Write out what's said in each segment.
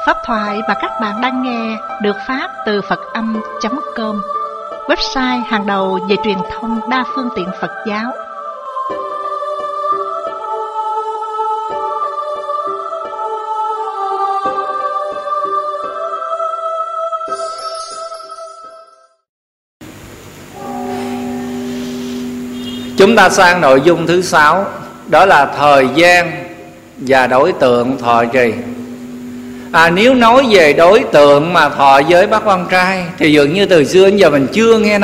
Pháp thoại mà các bạn đang nghe được phát từ Phật-âm.com, website hàng đầu về truyền thông đa phương tiện Phật giáo. Chúng ta sang nội dung thứ 6, đó là thời gian và đối tượng thọ trì. Nếu nói về đối tượng mà thọ giới Bát Quan Trai thì dường như từ xưa đến giờ mình chưa nghe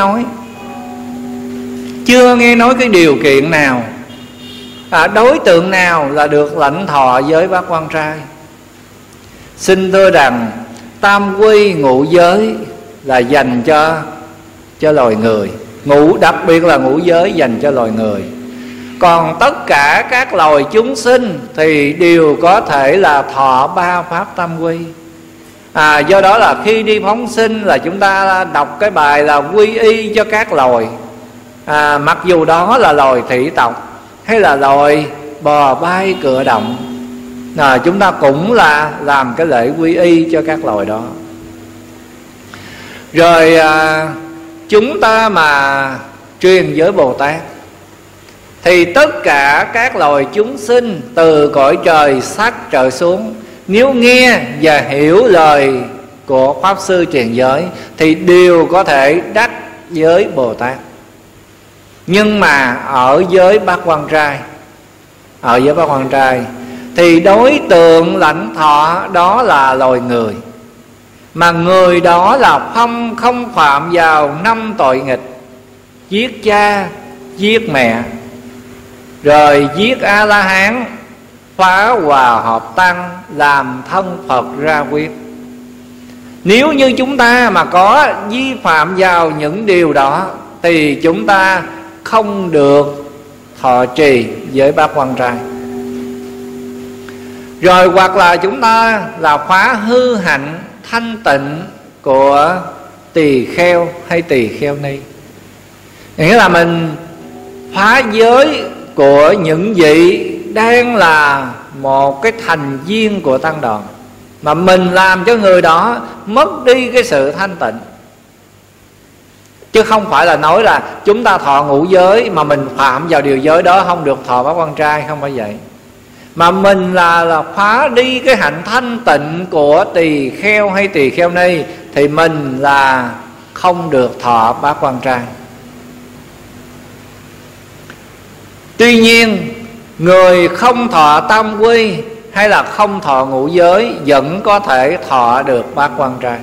nói cái điều kiện nào, đối tượng nào là được lãnh thọ giới Bát Quan Trai. Xin thưa rằng tam quy ngũ giới là dành cho loài người, đặc biệt là ngũ giới dành cho loài người. Còn tất cả các loài chúng sinh thì đều có thể là thọ ba pháp tam quy. Do đó là khi đi phóng sinh là chúng ta đọc cái bài là quy y cho các loài, mặc dù đó là loài thủy tộc hay là loài bò bay cựa động, chúng ta cũng là làm cái lễ quy y cho các loài đó. Rồi chúng ta mà truyền giới Bồ Tát thì tất cả các loài chúng sinh từ cõi trời sắc trở xuống, nếu nghe và hiểu lời của Pháp Sư truyền giới thì đều có thể đắc giới Bồ Tát. Nhưng mà ở giới Bát Quan Trai thì đối tượng lãnh thọ đó là loài người, mà người đó là không phạm vào 5 tội nghịch: giết cha, giết mẹ, rồi giết A-la-hán, phá hòa hợp tăng, làm thân Phật ra quyết. Nếu như chúng ta mà có vi phạm vào những điều đó thì chúng ta không được thọ trì giới Bát Quan Trai. Rồi hoặc là chúng ta là phá hư hạnh thanh tịnh của tỳ kheo hay tỳ kheo ni, nghĩa là mình phá giới của những vị đang là một cái thành viên của tăng đoàn, mà mình làm cho người đó mất đi cái sự thanh tịnh. Chứ không phải là nói là chúng ta thọ ngũ giới mà mình phạm vào điều giới đó không được thọ Bát Quan Trai, không phải vậy. Mà mình là phá đi cái hạnh thanh tịnh của tỳ kheo hay tỳ kheo ni thì mình là không được thọ Bát Quan Trai. Tuy nhiên người không thọ tam quy hay là không thọ ngũ giới vẫn có thể thọ được Bát Quan Trai.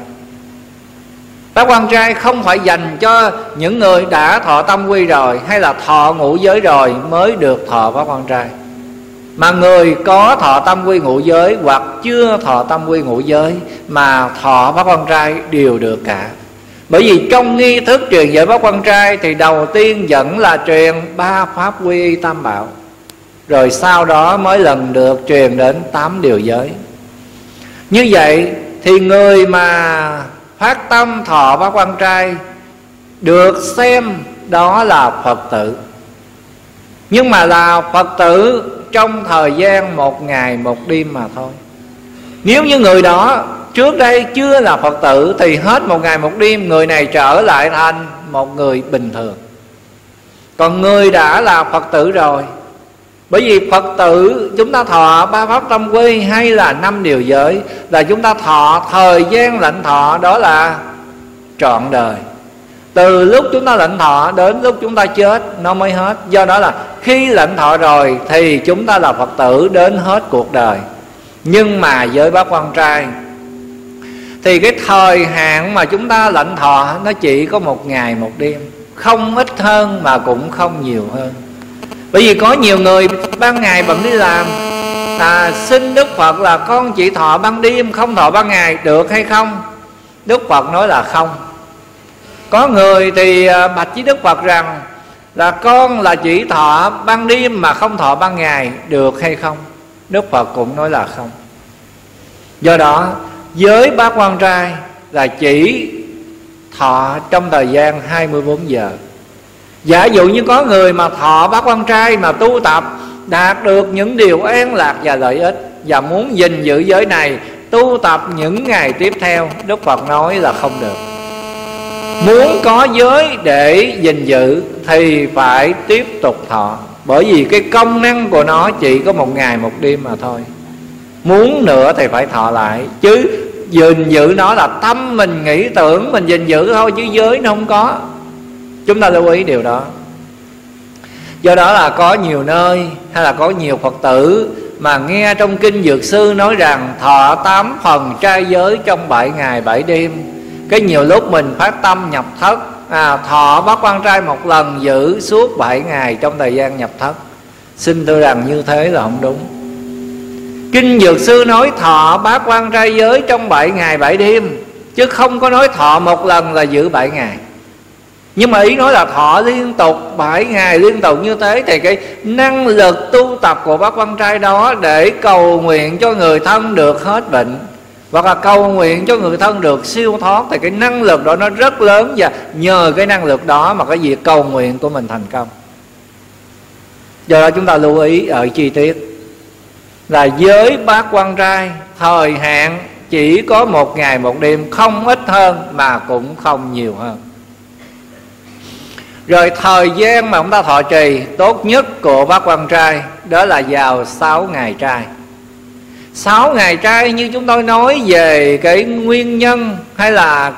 Bát Quan Trai không phải dành cho những người đã thọ tam quy rồi hay là thọ ngũ giới rồi mới được thọ Bát Quan Trai, mà người có thọ tam quy ngũ giới hoặc chưa thọ tam quy ngũ giới mà thọ Bát Quan Trai đều được cả. Bởi vì trong nghi thức truyền giới Bát Quan Trai thì đầu tiên vẫn là truyền 3 pháp quy y tam bảo, rồi sau đó mới lần được truyền đến 8 điều giới. Như vậy thì người mà phát tâm thọ Bát Quan Trai được xem đó là Phật tử, nhưng mà là Phật tử trong thời gian 1 ngày 1 đêm mà thôi. Nếu như người đó trước đây chưa là Phật tử thì hết 1 ngày 1 đêm người này trở lại thành một người bình thường. Còn người đã là Phật tử rồi, bởi vì Phật tử chúng ta thọ 3 pháp tam quy hay là 5 điều giới là chúng ta thọ thời gian lãnh thọ đó là trọn đời. Từ lúc chúng ta lãnh thọ đến lúc chúng ta chết nó mới hết. Do đó là khi lãnh thọ rồi thì chúng ta là Phật tử đến hết cuộc đời. Nhưng mà với Bát Quan Trai thì cái thời hạn mà chúng ta lãnh thọ nó chỉ có 1 ngày 1 đêm, không ít hơn mà cũng không nhiều hơn. Bởi vì có nhiều người ban ngày bận đi làm, xin Đức Phật là con chỉ thọ ban đêm không thọ ban ngày được hay không? Đức Phật nói là không. Có người thì bạch với Đức Phật rằng là con là chỉ thọ ban đêm mà không thọ ban ngày được hay không? Đức Phật cũng nói là không. Do đó giới Bát Quan Trai là chỉ thọ trong thời gian 24 giờ. Giả dụ như có người mà thọ Bát Quan Trai mà tu tập đạt được những điều an lạc và lợi ích và muốn gìn giữ giới này tu tập những ngày tiếp theo, Đức Phật nói là không được. Muốn có giới để gìn giữ thì phải tiếp tục thọ, bởi vì cái công năng của nó chỉ có một ngày một đêm mà thôi. Muốn nữa thì phải thọ lại, chứ gìn giữ nó là tâm mình nghĩ tưởng mình gìn giữ thôi, chứ giới nó không có. Chúng ta lưu ý điều đó. Do đó là có nhiều nơi hay là có nhiều Phật tử mà nghe trong kinh Dược Sư nói rằng thọ 8 phần trai giới trong 7 ngày 7 đêm. Cái nhiều lúc mình phát tâm nhập thất, thọ bát quan trai một lần giữ suốt 7 ngày trong thời gian nhập thất. Xin thưa rằng như thế là không đúng. Kinh Dược Sư nói thọ bát quan trai giới trong 7 ngày 7 đêm, chứ không có nói thọ một lần là giữ 7 ngày. Nhưng mà ý nói là thọ liên tục 7 ngày liên tục như thế, thì cái năng lực tu tập của bát quan trai đó để cầu nguyện cho người thân được hết bệnh, hoặc là cầu nguyện cho người thân được siêu thoát, thì cái năng lực đó nó rất lớn. Và nhờ cái năng lực đó mà cái việc cầu nguyện của mình thành công. Do đó chúng ta lưu ý ở chi tiết là giới bát quan trai thời hạn chỉ có 1 ngày 1 đêm, không ít hơn mà cũng không nhiều hơn. Rồi thời gian mà chúng ta thọ trì tốt nhất của bát quan trai đó là vào 6 ngày trai. 6 ngày trai như chúng tôi nói về cái nguyên nhân hay là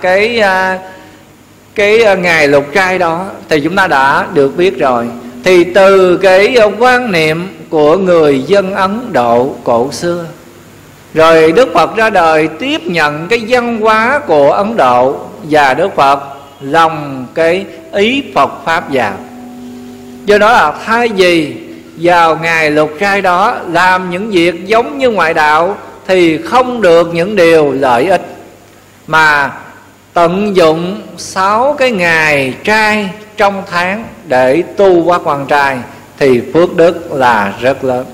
cái ngày lục trai đó thì chúng ta đã được biết rồi. Thì từ cái quan niệm của người dân Ấn Độ cổ xưa, rồi Đức Phật ra đời tiếp nhận cái văn hóa của Ấn Độ, và Đức Phật lồng cái ý Phật Pháp vào. Do đó là thay vì vào ngày lục trai đó làm những việc giống như ngoại đạo thì không được những điều lợi ích, mà tận dụng 6 cái ngày trai trong tháng để tu bát quan trai thì phước đức là rất lớn.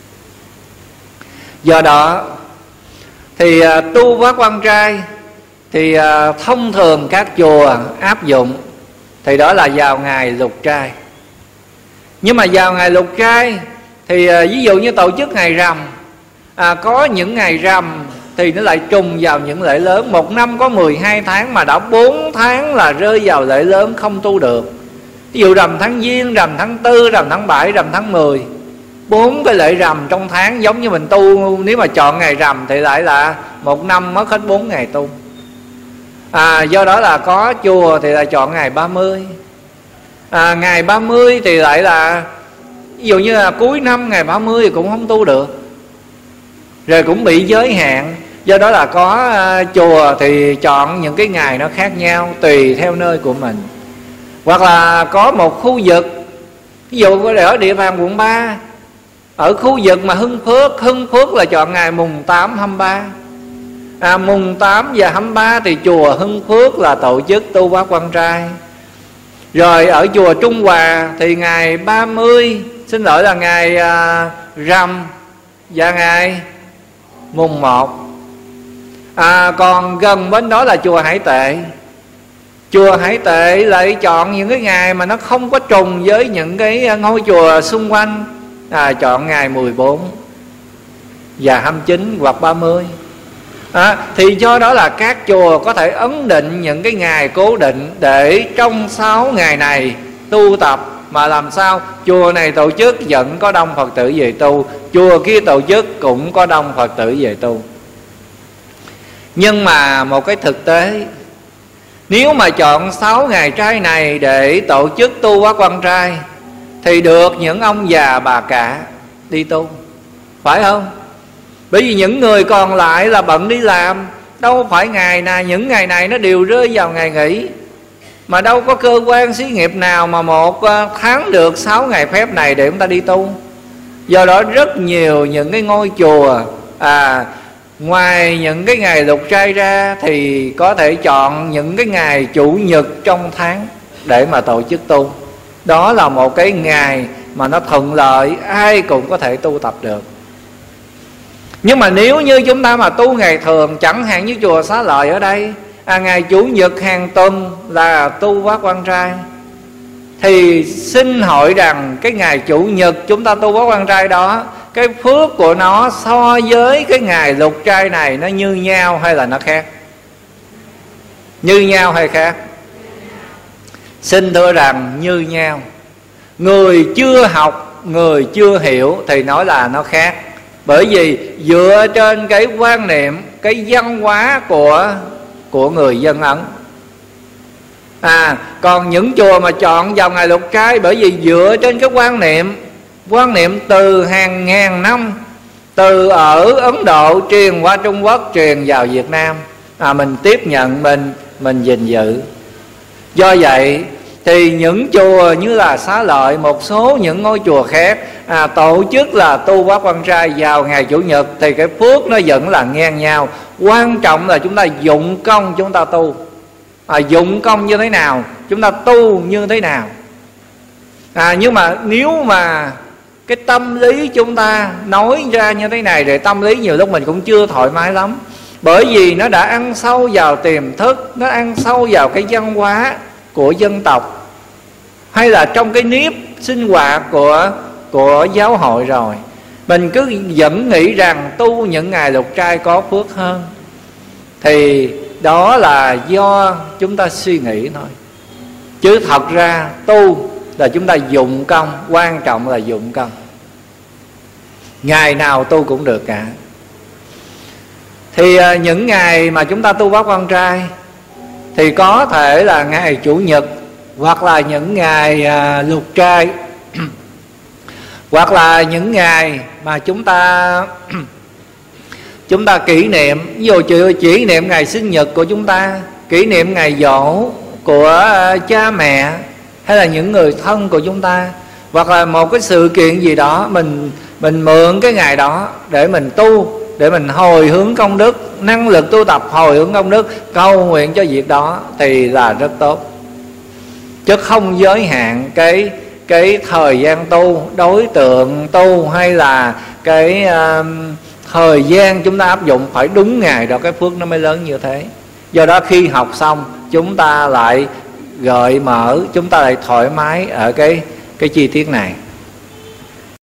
Do đó thì tu bát quan trai thì thông thường các chùa áp dụng thì đó là vào ngày lục trai. Nhưng mà vào ngày lục trai thì ví dụ như tổ chức ngày rằm, có những ngày rằm thì nó lại trùng vào những lễ lớn. Một năm có 12 tháng mà đã 4 tháng là rơi vào lễ lớn không tu được. Ví dụ rằm tháng Giêng, rằm tháng 4, rằm tháng 7, rằm tháng 10. 4 cái lễ rằm trong tháng, giống như mình tu nếu mà chọn ngày rằm thì lại là một năm mất hết 4 ngày tu. Do đó là có chùa thì là chọn ngày 30. Ngày 30 thì lại là ví dụ như là cuối năm ngày 30 thì cũng không tu được, rồi cũng bị giới hạn. Do đó là có chùa thì chọn những cái ngày nó khác nhau tùy theo nơi của mình. Hoặc là có một khu vực, ví dụ ở địa bàn quận 3, ở khu vực mà Hưng Phước là chọn ngày mùng 8, 23. Mùng 8 và 23 thì chùa Hưng Phước là tổ chức tu bát quan trai. Rồi ở chùa Trung Hòa thì ngày 30, xin lỗi là ngày rằm và ngày mùng 1. Còn gần bên đó là chùa Hải Tệ. Chùa Hải Tệ lại chọn những cái ngày mà nó không có trùng với những cái ngôi chùa xung quanh, chọn ngày 14 và 29 hoặc 30. Thì do đó là các chùa có thể ấn định những cái ngày cố định để trong 6 ngày này tu tập. Mà làm sao chùa này tổ chức vẫn có đông Phật tử về tu, chùa kia tổ chức cũng có đông Phật tử về tu. Nhưng mà một cái thực tế, nếu mà chọn 6 ngày trai này để tổ chức tu bát quan trai thì được những ông già bà cả đi tu, phải không? Bởi vì những người còn lại là bận đi làm, đâu phải ngày nào những ngày này nó đều rơi vào ngày nghỉ. Mà đâu có cơ quan xí nghiệp nào mà một tháng được 6 ngày phép này để chúng ta đi tu. Do đó rất nhiều những cái ngôi chùa ngoài những cái ngày lục trai ra thì có thể chọn những cái ngày chủ nhật trong tháng để mà tổ chức tu. Đó là một cái ngày mà nó thuận lợi, ai cũng có thể tu tập được. Nhưng mà nếu như chúng ta mà tu ngày thường, chẳng hạn như chùa Xá Lợi ở đây, ngày chủ nhật hàng tuần là tu bát quan trai, thì xin hỏi rằng cái ngày chủ nhật chúng ta tu bát quan trai đó cái phước của nó so với cái ngày lục trai này nó như nhau hay là nó khác? Như nhau hay khác? Xin thưa rằng như nhau. Người chưa học, người chưa hiểu thì nói là nó khác. Bởi vì dựa trên cái quan niệm, cái văn hóa của người dân Ấn. Còn những chùa mà chọn vào ngày lục trai, bởi vì dựa trên cái quan niệm từ hàng ngàn năm, từ ở Ấn Độ truyền qua Trung Quốc, truyền vào Việt Nam, mình tiếp nhận, mình gìn giữ. Do vậy thì những chùa như là Xá Lợi, một số những ngôi chùa khác tổ chức là tu Pháp Quan Trai vào ngày Chủ nhật, thì cái phước nó vẫn là ngang nhau. Quan trọng là chúng ta dụng công chúng ta tu. Dụng công như thế nào, chúng ta tu như thế nào. Nhưng mà nếu mà cái tâm lý chúng ta nói ra như thế này, thì tâm lý nhiều lúc mình cũng chưa thoải mái lắm. Bởi vì nó đã ăn sâu vào tiềm thức, nó ăn sâu vào cái văn hóa của dân tộc, hay là trong cái nếp sinh hoạt của giáo hội rồi. Mình cứ vẫn nghĩ rằng tu những ngày lục trai có phước hơn. Thì đó là do chúng ta suy nghĩ thôi. Chứ thật ra tu là chúng ta dụng công, quan trọng là dụng công. Ngày nào tu cũng được cả. Thì những ngày mà chúng ta tu Pháp Quan Trai thì có thể là ngày Chủ nhật, hoặc là những ngày lục trai, hoặc là những ngày mà chúng ta kỷ niệm. Ví dụ kỷ niệm ngày sinh nhật của chúng ta, kỷ niệm ngày giỗ của cha mẹ, hay là những người thân của chúng ta, hoặc là một cái sự kiện gì đó, mình mượn cái ngày đó để mình tu, để mình hồi hướng công đức, năng lực tu tập hồi hướng công đức, cầu nguyện cho việc đó thì là rất tốt. Chứ không giới hạn cái thời gian tu, đối tượng tu, hay là cái thời gian chúng ta áp dụng phải đúng ngày đó, cái phước nó mới lớn như thế. Do đó khi học xong chúng ta lại gợi mở, chúng ta lại thoải mái ở cái chi tiết này.